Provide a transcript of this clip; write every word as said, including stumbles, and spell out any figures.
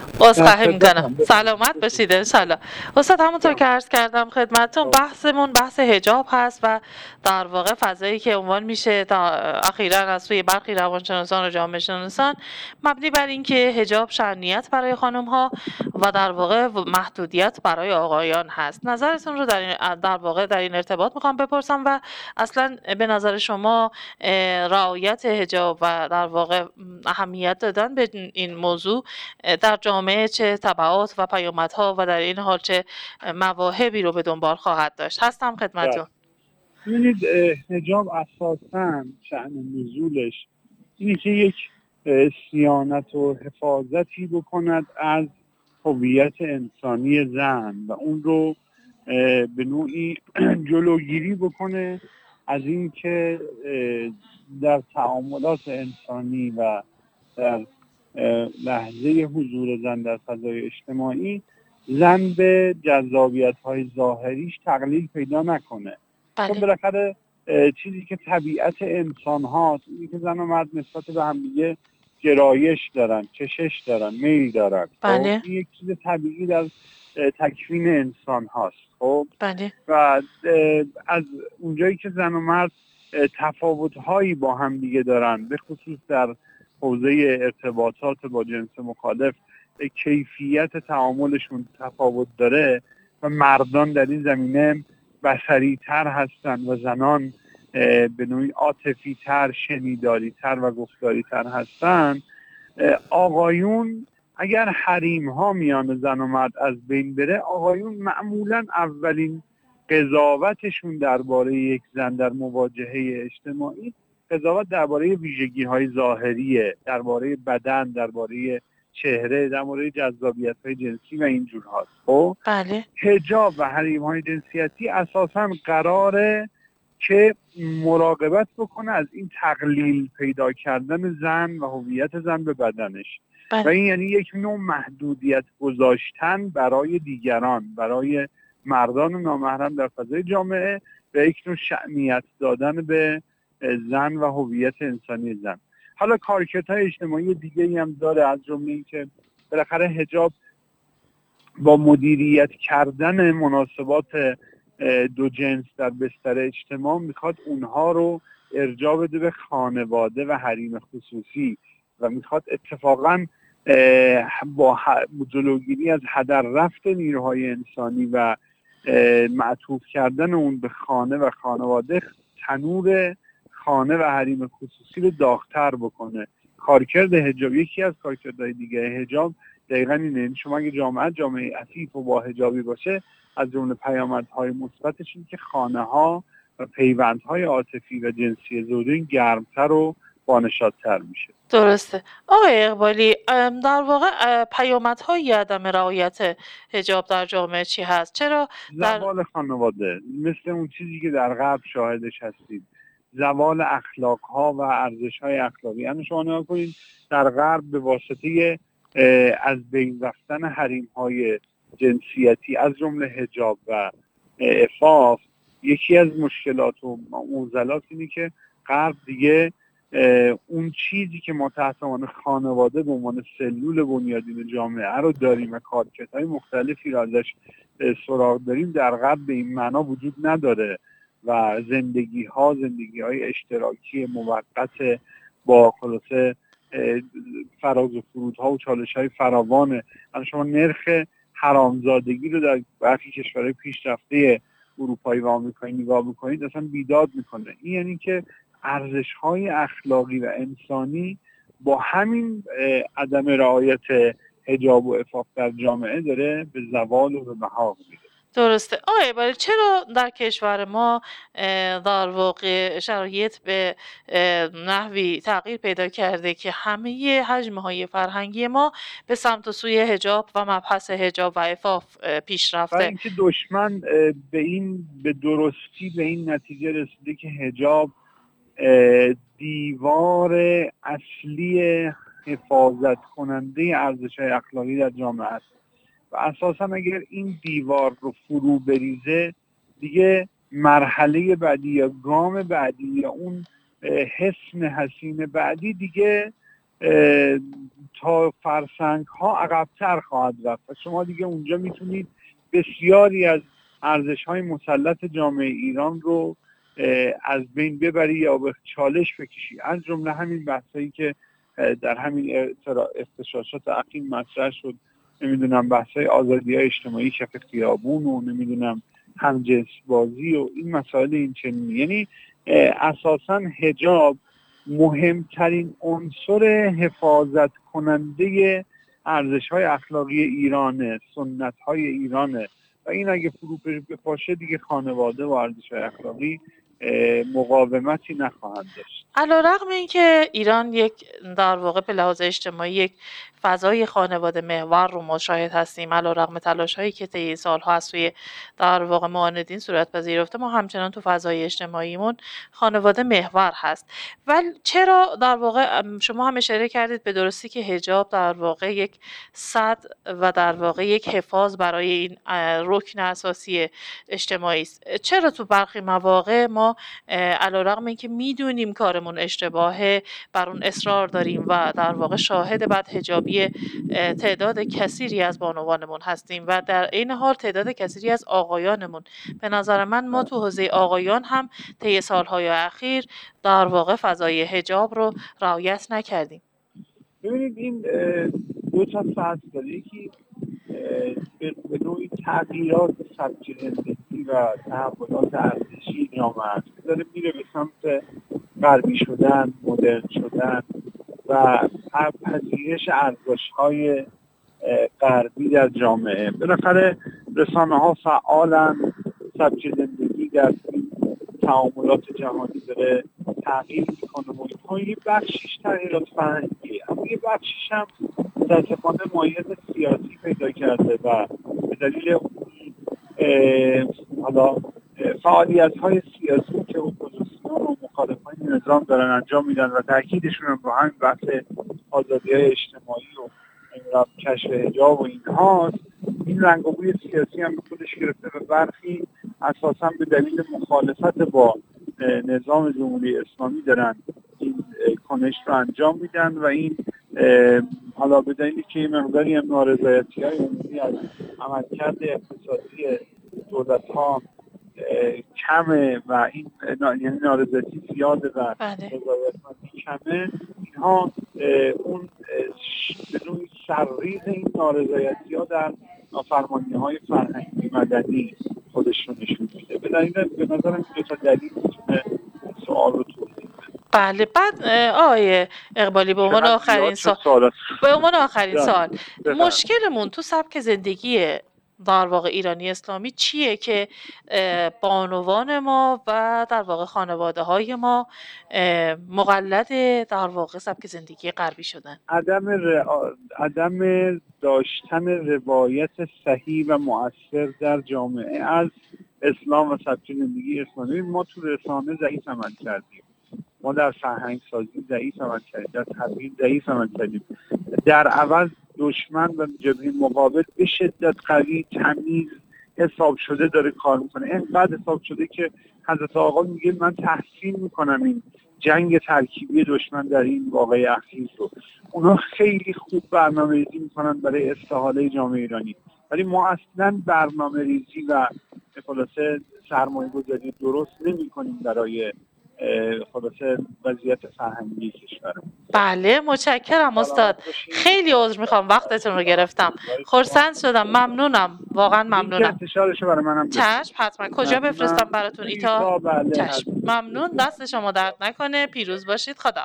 در عذرخواهی خدمتم. میکنم. سلامت باشید انشالله. استاد همونطور که عرض کردم خدمتتون بحثمون بحث حجاب هست و در واقع فضایی که عنوان میشه تا اخیراً از سوی برخی روانشناسان و جامعه شناسان مبنی بر اینکه حجاب شرعیت برای خانم ها و در واقع محدودیت برای آقایان هست. نظرتون رو در این در واقع در این ارتباط میخوام بپرسم و اصلا به نظر شما رعایت حجاب و در واقع اهمیت دادن به این موضوع در جامعه چه تبعات و پیامدها و در این حال چه مواهبی رو به دنبال خواهد داشت؟ هستم خدمتتون. ببینید حجاب اساساً شأن نزولش اینه که یک صیانت و حفاظتی بکند از هویت انسانی زن و اون رو به نوعی جلوگیری بکنه از این که در تعاملات انسانی و در لحظه حضور زن در فضای اجتماعی زن به جذابیت‌های ظاهریش تقلیل پیدا نکنه. بله. چون بالاخره چیزی که طبیعت انسان هاست اینی که زن و مرد نسبت به هم دیگه گرایش دارن، کشش دارن، میل دارن. بله. خب این یک چیز طبیعی در تکوین انسان هاست. خب بله. و از اونجایی که زن و مرد تفاوت‌هایی با هم دیگه دارن، به خصوص در حوزه ارتباطات با جنس مخالف کیفیت تعاملشون تفاوت داره و مردان در این زمینه بصری تر هستن و زنان به نوعی عاطفی تر، شنیداری تر و گفتاری تر هستن، آقایون اگر حریم ها میان زن و مرد از بین بره، آقایون معمولا اولین قضاوتشون درباره یک زن در مواجهه اجتماعی قضاوت درباره ویژگی های ظاهریه، درباره بدن، درباره چهره، درباره جذابیت های جنسی و اینجور هاست. خب بله. حجاب و حریم های جنسیتی اساساً قراره که مراقبت بکنه از این تقلیل پیدا کردن زن و هویت زن به بدنش. بله. و این یعنی یک نوع محدودیت گذاشتن برای دیگران، برای مردان نامحرم در فضای جامعه و یک نوع شأنیت دادن به زن و هویت انسانی زن. حالا کارکردهای اجتماعی دیگه‌ای هم داره، از جمله این که بالاخره حجاب با مدیریت کردن مناسبات دو جنس در بستر اجتماع میخواد اونها رو ارجاع بده به خانواده و حریم خصوصی و میخواد اتفاقاً با جلوگیری از هدر رفت نیروهای انسانی و معطوف کردن اون به خانه و خانواده تنور خانه و حریم خصوصی رو داغ‌تر بکنه. کارکرد حجاب، یکی از کارکردهای دیگه حجاب دقیقاً اینه. یعنی شما اگه جامعه جامعه عفیف و با حجابی باشه، از جمله پیامدهای مثبتش این که خانه‌ها و پیوندهای عاطفی و جنسی زوجین گرمتر و بانشادتر میشه. درسته. آقای اقبالی، در واقع پیامدهای عدم رعایت حجاب در جامعه چی هست؟ چرا در زوال خانواده، مثل اون چیزی که در غرب شاهدش هستید، زوال اخلاق‌ها و ارزش‌های اخلاقی. یعنی شما نگاه کنید در غرب به واسطه از بین رفتن حریم‌های جنسیتی از جمله حجاب و عفاف، یکی از مشکلات و معضلات اینه که غرب دیگه اون چیزی که ما تحت عنوان خانواده به عنوان سلول بنیادین جامعه رو داریم و کارکردهای مختلفی رو ازش سراغ داریم، در غرب به این معنا وجود نداره و زندگی ها زندگی های اشتراکی موقت با خلاصه فراز و فرودها و چالش های فراوانه. شما نرخ حرامزادگی رو در برخی کشورهای پیشرفته اروپایی و آمریکایی نگاه بکنید، اصلا بیداد میکنه. این یعنی که ارزش‌های اخلاقی و انسانی با همین عدم رعایت حجاب و عفاف در جامعه داره به زوال و به محاق میره. درسته. آقای اقبالی، چرا در کشور ما در واقع شرایط به نحوی تغییر پیدا کرده که همه حجم‌های فرهنگی ما به سمت و سوی حجاب و مبحث حجاب و عفاف پیش رفته؟ برای اینکه دشمن به این به درستی به این نتیجه رسیده که حجاب دیوار اصلی حفاظت کننده ارزش‌های اخلاقی در جامعه است و اساساً اگر این دیوار رو فرو بریزه، دیگه مرحله بعدی یا گام بعدی یا اون حسن حسین بعدی دیگه تا فرسنگ ها عقب‌تر خواهد رفت و شما دیگه اونجا میتونید بسیاری از ارزش های مسلط جامعه ایران رو از بین ببری یا به چالش بکشی. از جمله همین بحثایی که در همین اغتشاشات اخیر مطرح شد، نمیدونم بحثای آزادی های اجتماعی کف خیابون و نمیدونم همجنس بازی و این مسائل این چنینی. یعنی اساساً حجاب مهمترین عنصر حفاظت کننده ارزش‌های اخلاقی ایرانه، سنت‌های ایرانه و این اگه فرو بپاشه دیگه خانواده و ارزش‌های اخلاقی مقاومتی نخواهند داشت. علیرغم اینکه ایران یک در واقع به لحاظ اجتماعی یک فضای خانواده محور رو مشاهد هستیم، علیرغم تلاش‌هایی که طی سال‌ها از سوی در واقع معاندین صورت پذیرفته، ما همچنان تو فضای اجتماعیمون خانواده محور هست. ولی چرا در واقع شما هم اشاره کردید به درستی که حجاب در واقع یک سد و در واقع یک حفاظ برای این رکن اساسی اجتماعی است. چرا تو برخی مواقع ما علیرغم اینکه میدونیم کارمون اشتباهه بر اون اصرار داریم و در واقع شاهد بدحجابی تعداد کثیری از بانوانمون هستیم و در این حال تعداد کثیری از آقایانمون؟ به نظر من ما تو حوزه آقایان هم طی سالهای اخیر در واقع فضای حجاب رو رعایت نکردیم. ببینید این دو تا فاز داره، یکی به نوعی تغییرات سبک زندگی و تحولات ارزشی جامعه است، داره میره به سمت غربی شدن، مدرن شدن و پذیرش ارزش‌های غربی در جامعه. بالاخره رسانه‌ها فعالن، سبک زندگی در تعاملات جهانی داره تغییر میکنه، محیط‌ها یه بخشیش تغییرات فرهنگیه، اما یه بخشیش هم متاسفانه مایز سیاسی پیدا کرده و به دلیل حالا فعالیت‌های سیاسی که اپوزیسیون و مخالفان نظام دارن انجام میدن و تاکیدشون هم رو همین بحث آزادی‌های اجتماعی و کشف حجاب و اینهاست، این رنگ و بوی سیاسی هم به خودش گرفته و برخی اساساً به دلیل مخالفت با نظام جمهوری اسلامی دارن این کنش رو انجام میدن و این حالا به دلیلی که یه مقداری هم نارضایتی‌های عمومی از عملکرد اقتصادی دولت‌ها کمه و این یعنی نارضایتی زیاده و رضایتمندی کمه، اینها اون به نوعی سرریز این نارضایتی‌ها در نافرمانی‌های فرهنگی مدنی خودش رو نشون میده. به دلیل به نظرم دو تا دلیل میتونه سوال رو توضیح بده. بله. بعد آقای اقبالی به عنوان آخرین سوال به عنوان آخرین سوال مشکلمون تو سبک زندگی در واقع ایرانی اسلامی چیه که بانوان ما و در واقع خانواده های ما مقلد در واقع سبک زندگی غربی شدن؟ عدم رعا... عدم داشتن روایت صحیح و مؤثر در جامعه از اسلام و سبک زندگی اسلامی. ما تو رسانه ضعیف عمل کردیم، ما در فرهنگ سازی ضعیف عمل کردیم، در تبیین ضعیف عمل کردیم. در عوض دشمن و جبهه مقابل به شدت قوی، تمیز، حساب شده داره کار میکنه. اینقدر حساب شده که حضرت آقا میگه من تحسین میکنم این جنگ ترکیبی دشمن در این واقعه اخیر رو. اونا خیلی خوب برنامه ریزی میکنن برای استحاله جامعه ایرانی، ولی ما اصلا برنامه ریزی و خلاصه سرمایه گذاری درست نمی کنیم برای خلاصه وضعیت فرهنگی کشورمون. بله متشکرم استاد، خیلی عذر میخوام وقتتون رو گرفتم، خرسند شدم، ممنونم، واقعا ممنونم. انتشارشو برای منم چشم حتما. کجا بفرستم براتون؟ ایتا؟ چشم، ممنون، دست شما درد نکنه، پیروز باشید، خدا